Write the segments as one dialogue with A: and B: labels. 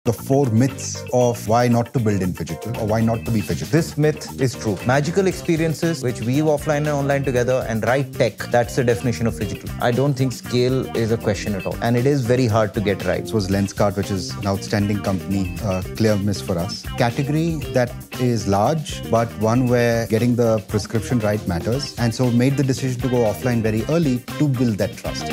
A: The 4 myths of why not to build in Phygital or why not to be Phygital.
B: This myth is true. Magical experiences which weave offline and online together and right tech, that's the definition of Phygital. I don't think scale is a question at all. And it is very hard to get right.
A: This was Lenskart, which is an outstanding company, clear miss for us. Category that is large, but one where getting the prescription right matters. And so made the decision to go offline very early to build that trust.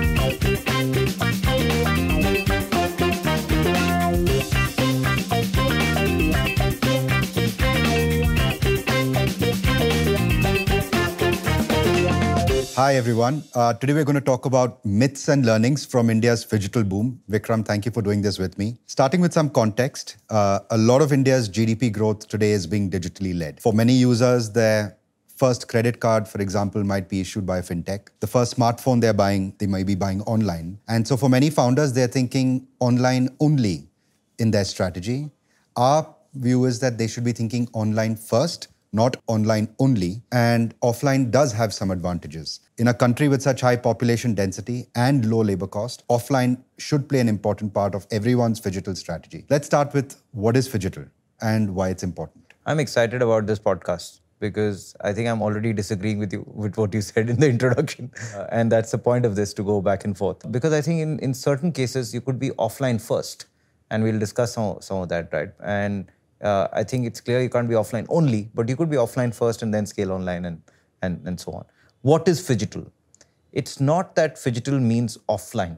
A: Hi everyone. Today we're going to talk about myths and learnings from India's Phygital boom. Vikram, thank you for doing this with me. Starting with some context, a lot of India's GDP growth today is being digitally led. For many users, their first credit card, for example, might be issued by a fintech. The first smartphone they're buying, they might be buying online. And so for many founders, they're thinking online only in their strategy. Our view is that they should be thinking online first, not online only, and offline does have some advantages. In a country with such high population density and low labor cost, offline should play an important part of everyone's Phygital strategy. Let's start with what is Phygital and why it's important.
B: I'm excited about this podcast because I think I'm already disagreeing with you with what you said in the introduction. And that's the point of this, to go back and forth. Because I think in certain cases, you could be offline first, and we'll discuss some of that, right? And I think it's clear you can't be offline only, but you could be offline first and then scale online and so on. What is Phygital? It's not that Phygital means offline.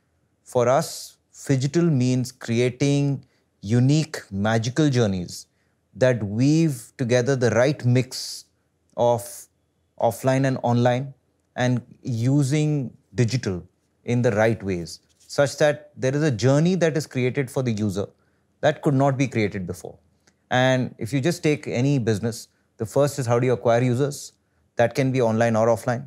B: For us, Phygital means creating unique, magical journeys that weave together the right mix of offline and online and using digital in the right ways, such that there is a journey that is created for the user that could not be created before. And if you just take any business, the first is how do you acquire users? That can be online or offline.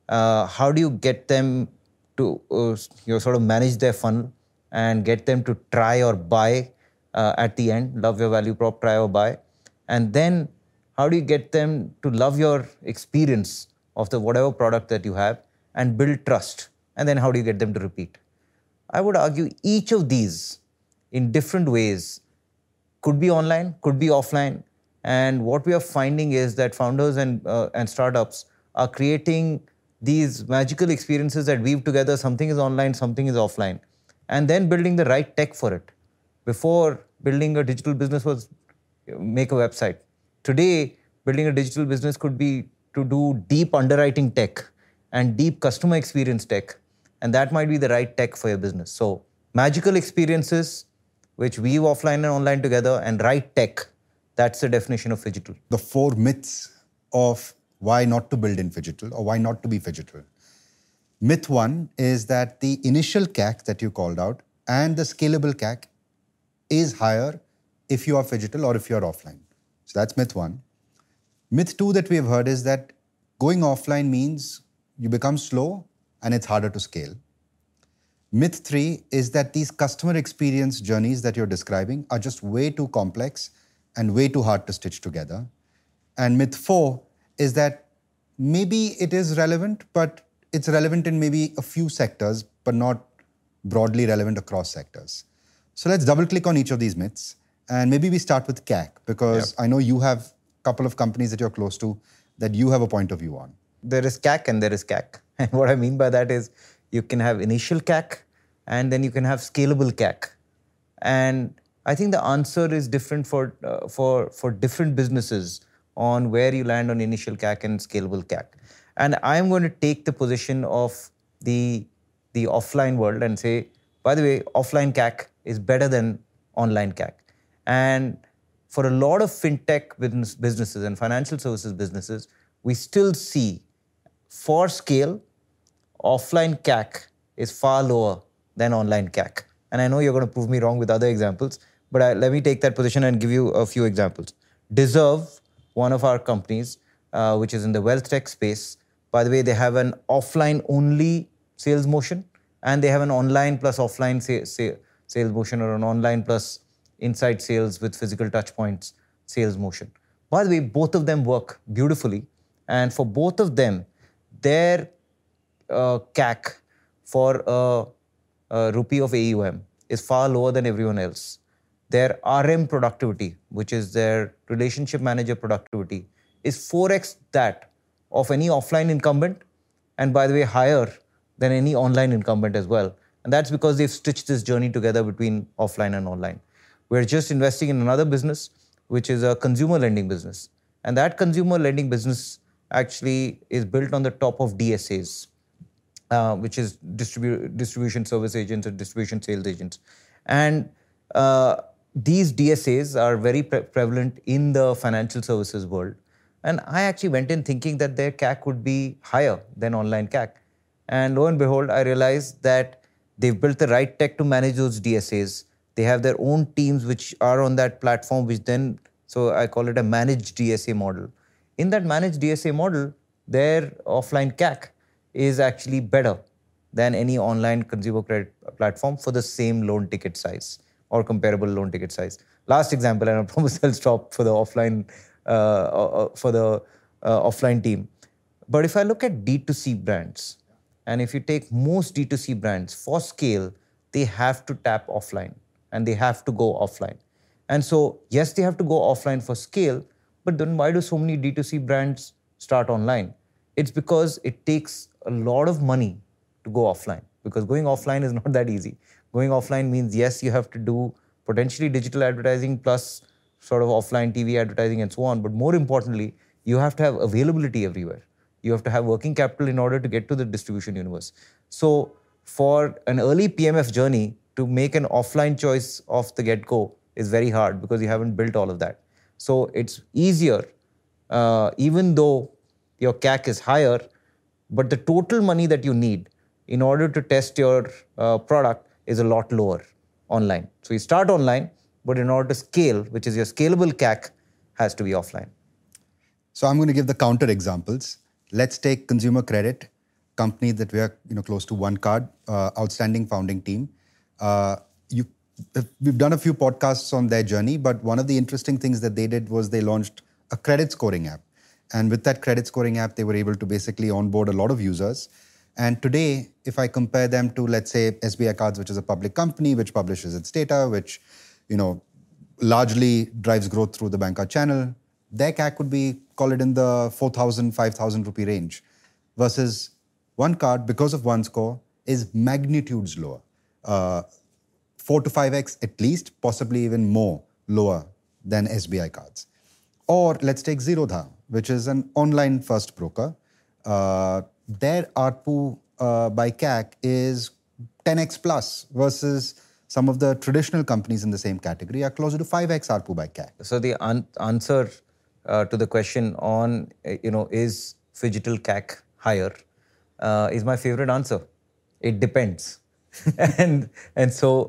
B: How do you get them to sort of manage their funnel and get them to try or buy at the end, love your value prop, try or buy. And then how do you get them to love your experience of the whatever product that you have and build trust? And then how do you get them to repeat? I would argue each of these in different ways could be online, could be offline. And what we are finding is that founders and startups are creating these magical experiences that weave together. Something is online, something is offline. And then building the right tech for it. Before, building a digital business was make a website. Today, building a digital business could be to do deep underwriting tech and deep customer experience tech. And that might be the right tech for your business. So magical experiences which weave offline and online together, and right tech, that's the definition of Phygital.
A: The 4 myths of why not to build in Phygital or why not to be Phygital. Myth 1 is that the initial CAC that you called out and the scalable CAC is higher if you are Phygital or if you're offline. So that's myth 1. Myth 2 that we have heard is that going offline means you become slow and it's harder to scale. Myth 3 is that these customer experience journeys that you're describing are just way too complex and way too hard to stitch together. And myth 4 is that maybe it is relevant, but it's relevant in maybe a few sectors, but not broadly relevant across sectors. So let's double click on each of these myths. And maybe we start with CAC, because I know you have a couple of companies that you're close to that you have a point of view on.
B: There is CAC and there is CAC. And what I mean by that is you can have initial CAC and then you can have scalable CAC. And I think the answer is different for different businesses on where you land on initial CAC and scalable CAC. And I'm going to take the position of the offline world and say, by the way, offline CAC is better than online CAC. And for a lot of fintech businesses and financial services businesses, we still see for scale, offline CAC is far lower than online CAC. And I know you're going to prove me wrong with other examples, but let me take that position and give you a few examples. Deserve, one of our companies, which is in the wealth tech space. By the way, they have an offline only sales motion, and they have an online plus offline sales motion, or an online plus inside sales with physical touch points sales motion. By the way, both of them work beautifully. And for both of them, their CAC for a rupee of AUM is far lower than everyone else. their RM productivity, which is their relationship manager productivity, is 4x that of any offline incumbent, and by the way, higher than any online incumbent as well. And that's because they've stitched this journey together between offline and online. We're just investing in another business, which is a consumer lending business. And that consumer lending business actually is built on the top of DSAs, which is distribution service agents or distribution sales agents. And these DSAs are very prevalent in the financial services world. And I actually went in thinking that their CAC would be higher than online CAC. And lo and behold, I realized that they've built the right tech to manage those DSAs. They have their own teams which are on that platform, which then, so I call it a managed DSA model. In that managed DSA model, their offline CAC is actually better than any online consumer credit platform for the same loan ticket size or comparable loan ticket size. Last example, and I promise I'll stop for the offline offline team. But if I look at D2C brands, and if you take most D2C brands for scale, they have to tap offline and they have to go offline. And so, yes, they have to go offline for scale, but then why do so many D2C brands start online? It's because it takes a lot of money to go offline, because going offline is not that easy. Going offline means, yes, you have to do potentially digital advertising plus sort of offline TV advertising and so on. But more importantly, you have to have availability everywhere. You have to have working capital in order to get to the distribution universe. So for an early PMF journey, to make an offline choice off the get-go is very hard because you haven't built all of that. So it's easier, even though your CAC is higher, but the total money that you need in order to test your product is a lot lower online. So you start online, but in order to scale, which is your scalable CAC, has to be offline.
A: So I'm going to give the counter examples. Let's take consumer credit, company that we are close to OneCard, outstanding founding team. We've done a few podcasts on their journey, but one of the interesting things that they did was they launched a credit scoring app. And with that credit scoring app, they were able to basically onboard a lot of users. And today, if I compare them to, let's say, SBI Cards, which is a public company, which publishes its data, which largely drives growth through the banker channel, their CAC would be, call it in the 4,000, 5,000 rupee range. Versus OneCard, because of OneScore, is magnitudes lower. 4 to 5x at least, possibly even more lower than SBI Cards. Or let's take Zerodha, which is an online first broker. Their ARPU by CAC is 10x plus versus some of the traditional companies in the same category are closer to 5x ARPU by CAC.
B: So the answer to the question on, is Phygital CAC higher is my favorite answer. It depends. and so,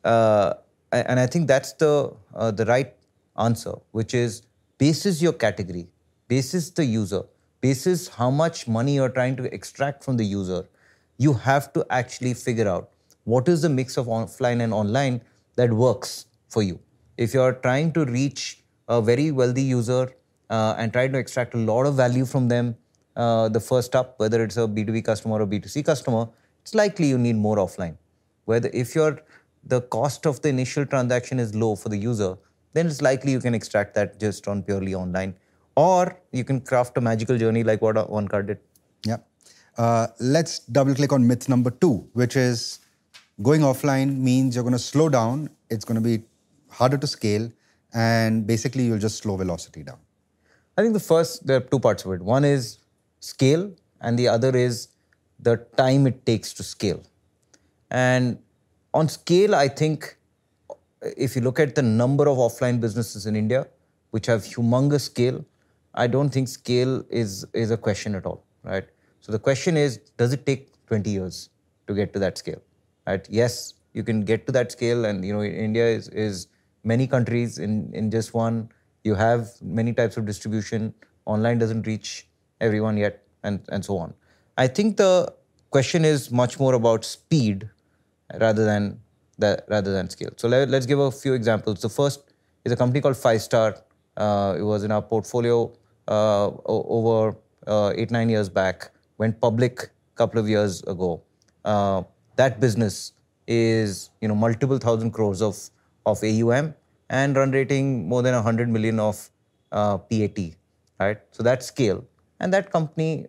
B: and I think that's the right answer, which is basis your category, basis the user, basis how much money you're trying to extract from the user, you have to actually figure out what is the mix of offline and online that works for you. If you're trying to reach a very wealthy user and try to extract a lot of value from them, the first up, whether it's a B2B customer or B2C customer, it's likely you need more offline. Whether if the cost of the initial transaction is low for the user, then it's likely you can extract that just on purely online. Or you can craft a magical journey like what OneCard did.
A: Yeah. Let's double click on myth number 2, which is going offline means you're going to slow down, it's going to be harder to scale, and basically you'll just slow velocity down.
B: I think there are two parts of it. One is scale, and the other is the time it takes to scale. And on scale, I think if you look at the number of offline businesses in India, which have humongous scale, I don't think scale is a question at all, right? So the question is, does it take 20 years to get to that scale, right? Yes, you can get to that scale, and India is many countries in just one. You have many types of distribution. Online doesn't reach everyone yet, and so on. I think the question is much more about speed rather than scale. So let's give a few examples. The first is a company called 5-Star. It was in our portfolio over 8-9 years back. Went public a couple of years ago. That business is multiple thousand crores of AUM and run rating more than 100 million of PAT, right? So that's scale. And that company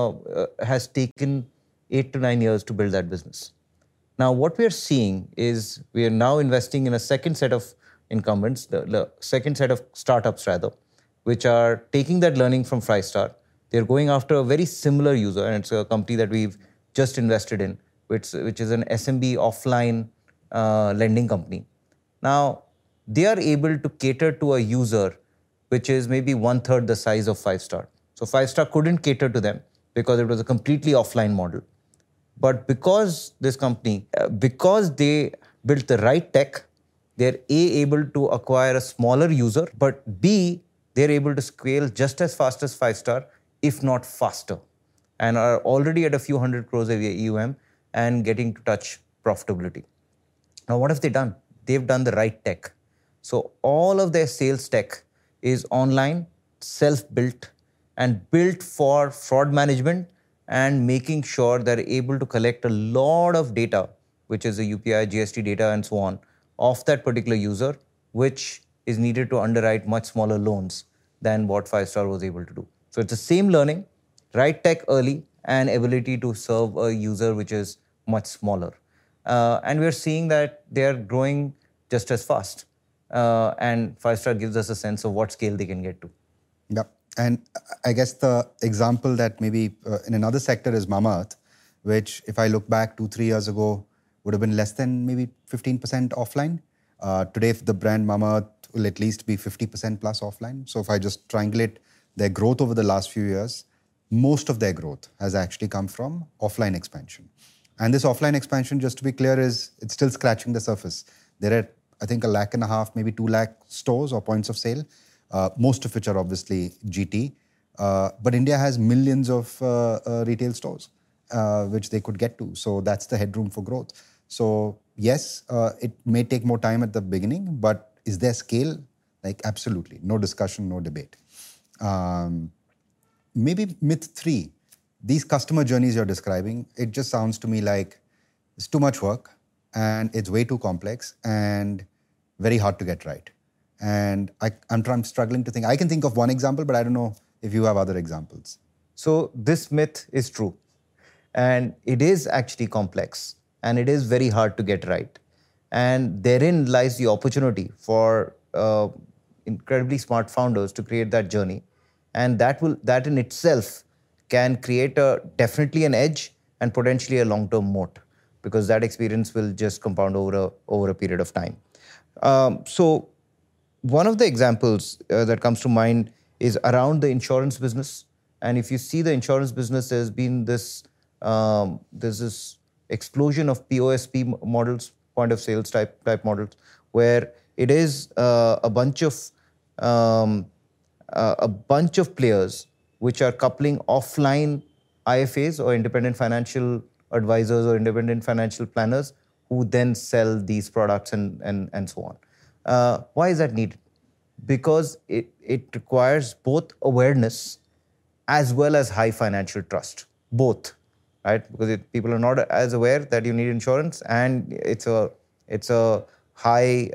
B: has taken 8 to 9 years to build that business. Now, what we are seeing is we are now investing in a second set of incumbents, the second set of startups rather, which are taking that learning from Frystar. They're going after a very similar user, and it's a company that we've just invested in, which is an SMB offline lending company. Now, they are able to cater to a user which is maybe 1/3 the size of Frystar. So Frystar couldn't cater to them because it was a completely offline model. But because this company, because they built the right tech, they're able to acquire a smaller user, but B, they're able to scale just as fast as Frystar, if not faster, and are already at a few hundred crores of AUM and getting to touch profitability. Now, what have they done? They've done the right tech. So all of their sales tech is online, self-built, and built for fraud management and making sure they're able to collect a lot of data, which is the UPI, GST data, and so on, of that particular user, which is needed to underwrite much smaller loans than what Frystar was able to do. So it's the same learning, right tech early, and ability to serve a user which is much smaller. And we're seeing that they're growing just as fast. And Frystar gives us a sense of what scale they can get to.
A: Yeah. And I guess the example that maybe in another sector is Mamaearth, which if I look back 2-3 years ago, would have been less than maybe 15% offline. Today, the brand Mamaearth will at least be 50% plus offline. So if I just triangulate their growth over the last few years, most of their growth has actually come from offline expansion. And this offline expansion, just to be clear, it's still scratching the surface. There are, I think, 1.5 lakh, maybe 2 lakh stores or points of sale, most of which are obviously GT. But India has millions of retail stores, which they could get to. So that's the headroom for growth. So yes, it may take more time at the beginning, but is there scale? Like, absolutely. No discussion, no debate. Maybe myth 3, these customer journeys you're describing, it just sounds to me like it's too much work and it's way too complex and very hard to get right. And I'm struggling to think. I can think of one example, but I don't know if you have other examples.
B: So this myth is true. And it is actually complex. And it is very hard to get right. And therein lies the opportunity for incredibly smart founders to create that journey. And that in itself can create definitely an edge and potentially a long-term moat, because that experience will just compound over a period of time. So one of the examples that comes to mind is around the insurance business. And if you see the insurance business, there's been there's this explosion of POSP models, point of sales type models, where it is a bunch of players which are coupling offline IFAs or independent financial advisors or independent financial planners who then sell these products and so on. Why is that needed? Because it requires both awareness as well as high financial trust, both, right? Because people are not as aware that you need insurance, and it's a high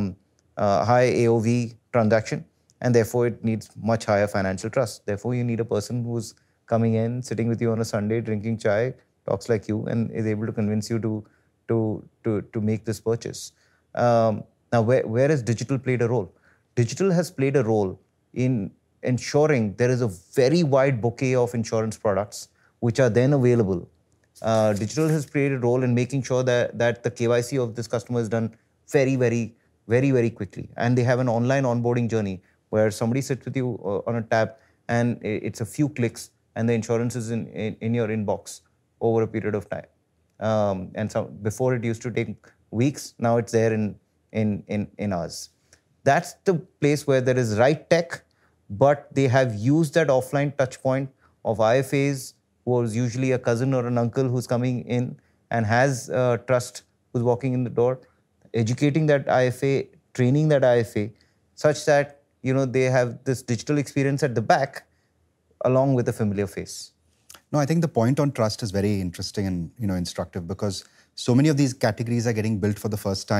B: AOV transaction, and therefore it needs much higher financial trust. Therefore, you need a person who's coming in, sitting with you on a Sunday, drinking chai, talks like you, and is able to convince you to make this purchase. Now, where has digital played a role? Digital has played a role in ensuring there is a very wide bouquet of insurance products which are then available. Digital has played a role in making sure that the KYC of this customer is done very, very, very, very quickly. And they have an online onboarding journey where somebody sits with you on a tab and it's a few clicks and the insurance is in your inbox over a period of time. And so before it used to take weeks, now it's there in hours. That's the place where there is right tech, but they have used that offline touch point of IFAs, who is usually a cousin or an uncle who's coming in and has trust, who's walking in the door, educating that IFA, training that IFA, such that they have this digital experience at the back along with a familiar face.
A: No, I think the point on trust is very interesting and instructive, because so many of these categories are getting built for the first time,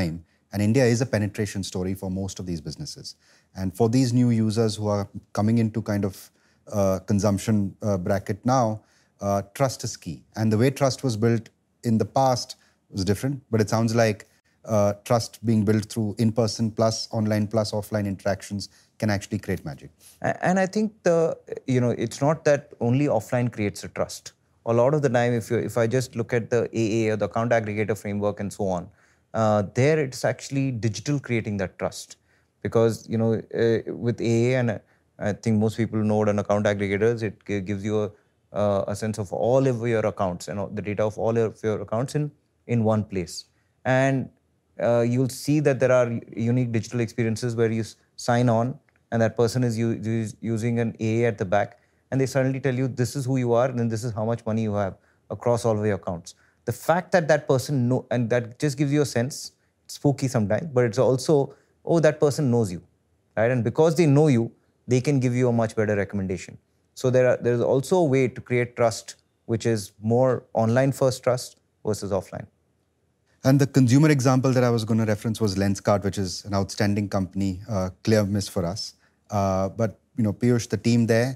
A: And India is a penetration story for most of these businesses. And for these new users who are coming into kind of consumption bracket now, trust is key. And the way trust was built in the past was different, but it sounds like trust being built through in-person plus online plus offline interactions can actually create magic.
B: And I think it's not that only offline creates a trust. A lot of the time, if I just look at the AA or the account aggregator framework and so on, there it's actually digital creating that trust. Because with AA, and I think most people know an account aggregators, it gives you a sense of all of your accounts and the data of all of your accounts in one place. And you'll see that there are unique digital experiences where you sign on and that person is using an AA at the back, and they suddenly tell you this is who you are and then this is how much money you have across all of your accounts. The fact that that person know, and that just gives you a sense, it's spooky sometimes, but it's also, oh, that person knows you, right? And because they know you, they can give you a much better recommendation. So there's also a way to create trust, which is more online first trust versus offline.
A: And the consumer example that I was going to reference was Lenskart, which is an outstanding company, clear miss for us. But Piyush, the team there,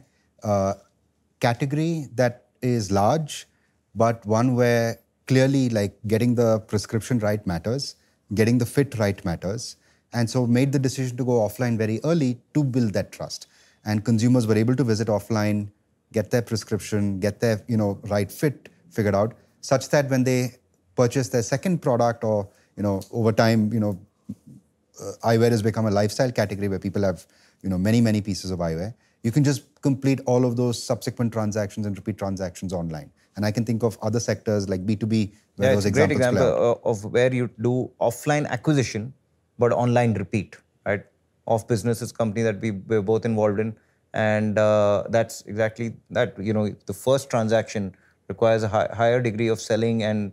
A: category that is large, but one where clearly like getting the prescription right matters, getting the fit right matters. And so made the decision to go offline very early to build that trust. And consumers were able to visit offline, get their prescription, get their right fit figured out, such that when they purchase their second product or over time, eyewear has become a lifestyle category where people have many pieces of eyewear. You can just complete all of those subsequent transactions and repeat transactions online. And I can think of other sectors like B2B where those
B: it's a great
A: examples
B: example of where you do offline acquisition but online repeat, right? Of businesses company that we're both involved in, and that's exactly that. The first transaction requires a higher degree of selling and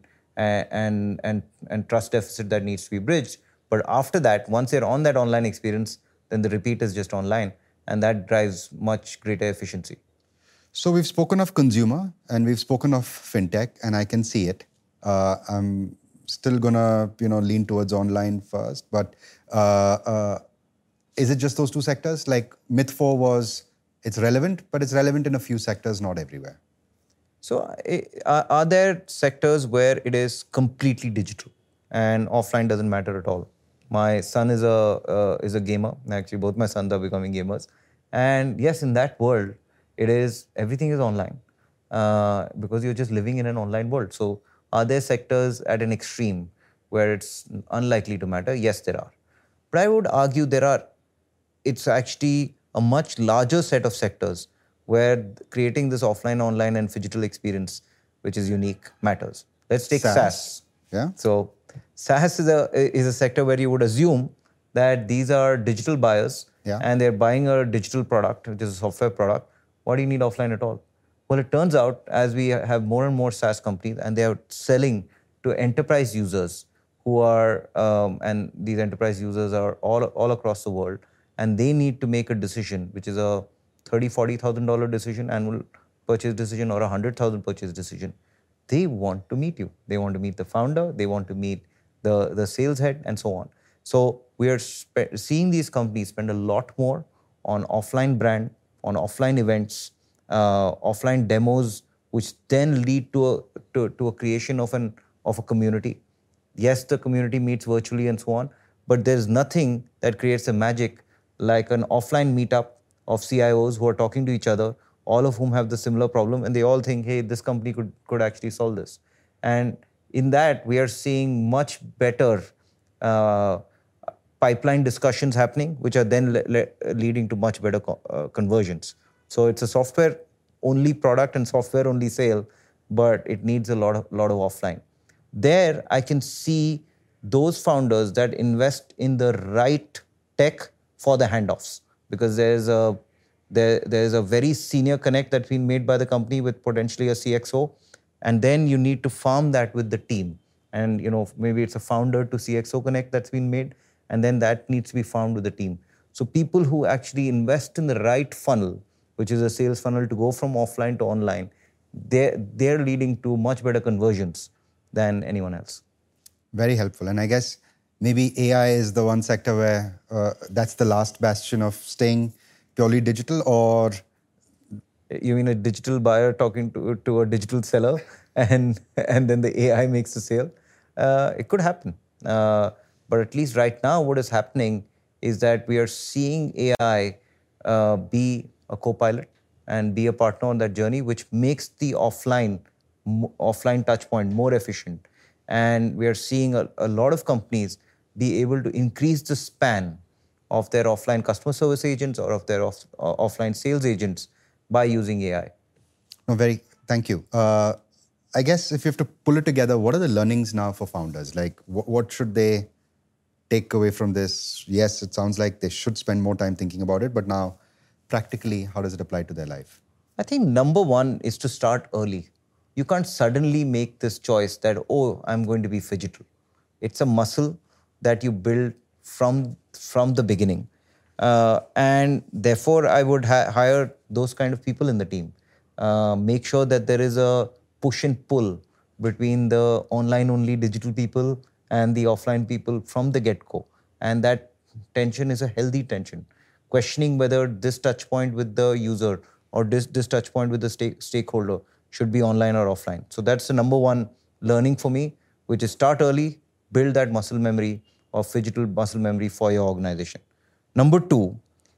B: trust deficit that needs to be bridged. But after that, once you're on that online experience, then the repeat is just online, and that drives much greater efficiency.
A: So we've spoken of consumer and we've spoken of fintech, and I can see it. I'm still gonna lean towards online first, but is it just those two sectors? Like myth 4 was it's relevant, but it's relevant in a few sectors, not everywhere.
B: So are there sectors where it is completely digital and offline doesn't matter at all? My son is a gamer. Actually, both my sons are becoming gamers. And yes, in that world, everything is online because you're just living in an online world. So are there sectors at an extreme where it's unlikely to matter? Yes, there are. But I would argue it's actually a much larger set of sectors where creating this offline, online, and phygital experience, which is unique, matters. Let's take SaaS.
A: Yeah.
B: So SaaS is a sector where you would assume that these are digital buyers and they're buying a digital product, which is a software product. Why do you need offline at all? Well, it turns out as we have more and more SaaS companies and they are selling to enterprise users who are, and these enterprise users are all across the world, and they need to make a decision, which is a $30,000-$40,000 decision, annual purchase decision, or $100,000 purchase decision. They want to meet you. They want to meet the founder. They want to meet the sales head, and so on. So we are seeing these companies spend a lot more on offline brand, on offline events, offline demos, which then lead to a creation of a community. Yes, the community meets virtually and so on, but there's nothing that creates a magic like an offline meetup of CIOs who are talking to each other, all of whom have the similar problem, and they all think, hey, this company could actually solve this. And in that, we are seeing much better pipeline discussions happening, which are then leading to much better conversions. So it's a software-only product and software-only sale, but it needs a lot of offline. There, I can see those founders that invest in the right tech for the handoffs, because there's a very senior connect that's been made by the company with potentially a CXO, and then you need to farm that with the team. And maybe it's a founder to CXO connect that's been made, and then that needs to be farmed with the team. So people who actually invest in the right funnel, which is a sales funnel to go from offline to online, they're leading to much better conversions than anyone else.
A: Very helpful. And I guess maybe AI is the one sector where that's the last bastion of staying purely digital, or
B: You mean a digital buyer talking to a digital seller, and then the AI makes the sale? It could happen. But at least right now, what is happening is that we are seeing AI be a co-pilot and be a partner on that journey, which makes the offline touch point more efficient. And we are seeing a lot of companies be able to increase the span of their offline customer service agents or of their offline sales agents by using AI.
A: no, thank you. I guess if you have to pull it together, what are the learnings now for founders? Like, what should they take away from this? Yes, it sounds like they should spend more time thinking about it, but now, practically, how does it apply to their life?
B: I think number one is to start early. You can't suddenly make this choice that, oh, I'm going to be phygital. It's a muscle that you build from the beginning. And therefore, I would hire those kind of people in the team. Make sure that there is a push and pull between the online-only digital people and the offline people from the get-go. And that tension is a healthy tension. Questioning whether this touch point with the user or this touch point with the stakeholder should be online or offline. So that's the number one learning for me, which is start early, build that muscle memory or phygital muscle memory for your organization. Number two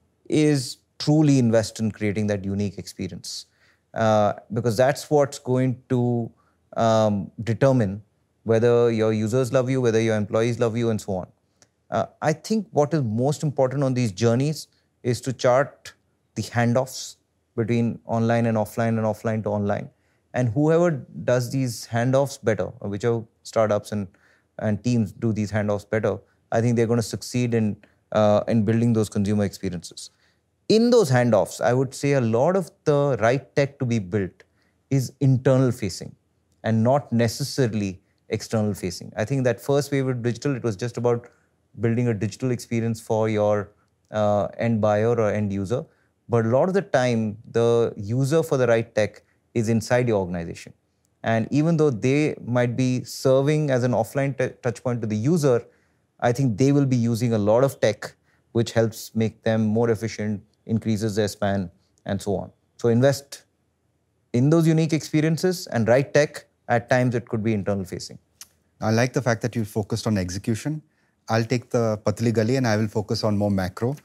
B: is truly invest in creating that unique experience, because that's what's going to determine whether your users love you, whether your employees love you, and so on. I think what is most important on these journeys is to chart the handoffs between online and offline to online. And whoever does these handoffs better, or whichever startups and teams do these handoffs better, I think they're going to succeed in building those consumer experiences. In those handoffs, I would say a lot of the right tech to be built is internal facing and not necessarily external facing. I think that first wave of digital, it was just about building a digital experience for your end buyer or end user. But a lot of the time, the user for the right tech is inside your organization. And even though they might be serving as an offline touch point to the user, I think they will be using a lot of tech, which helps make them more efficient, increases their span, and so on. So invest in those unique experiences and right tech. At times, it could be internal facing.
A: I like the fact that you focused on execution. I'll take the Patli Gali and I will focus on more macro.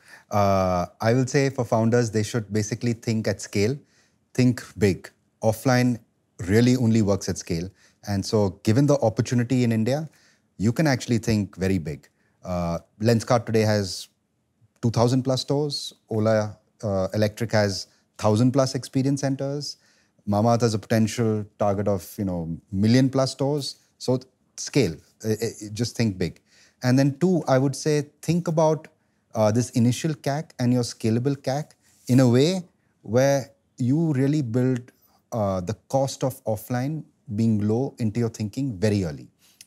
A: I will say for founders, they should basically think at scale, think big. Offline really only works at scale. And so given the opportunity in India, you can actually think very big. Lenskart today has 2,000 plus stores. Ola Electric has 1,000 plus experience centers. Mamaearth has a potential target of million plus stores. So scale, just think big. And then two, I would say think about this initial CAC and your scalable CAC in a way where you really build the cost of offline being low into your thinking very early.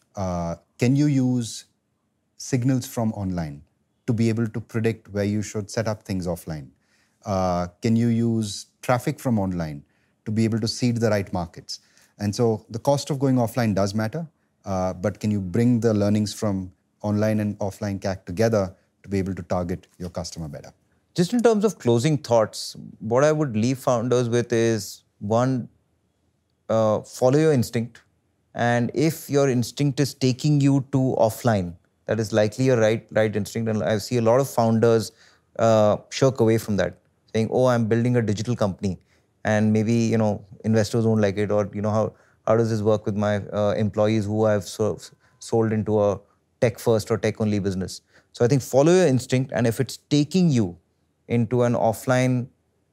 A: Can you use signals from online to be able to predict where you should set up things offline? Can you use traffic from online to be able to seed the right markets? And so the cost of going offline does matter, but can you bring the learnings from online and offline CAC together to be able to target your customer better?
B: Just in terms of closing thoughts, what I would leave founders with is, one, follow your instinct. And if your instinct is taking you to offline, that is likely your right instinct. And I see a lot of founders shirk away from that, saying, oh, I'm building a digital company. And maybe, investors don't like it. Or, how does this work with my employees who I've sold into a tech-first or tech-only business? So I think follow your instinct. And if it's taking you into an offline,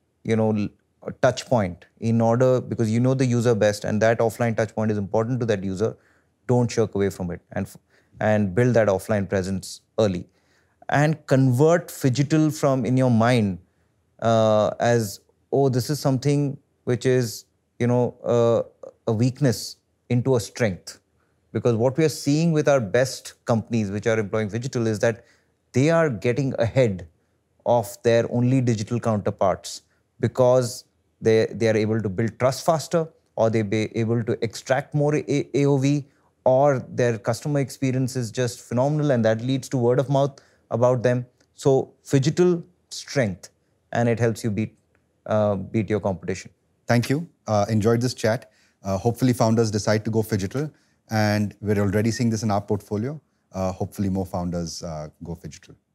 B: touch point because you know the user best and that offline touch point is important to that user, don't shirk away from it and build that offline presence early. And convert phygital from in your mind as, oh, this is something which is, a weakness into a strength. Because what we are seeing with our best companies which are employing phygital is that they are getting ahead of their only digital counterparts because they are able to build trust faster, or they be able to extract more AOV, or their customer experience is just phenomenal and that leads to word of mouth about them. So Phygital, strength, and it helps you beat your competition.
A: Thank you. Enjoyed this chat. Hopefully founders decide to go Phygital, and we're already seeing this in our portfolio. Hopefully more founders go Phygital.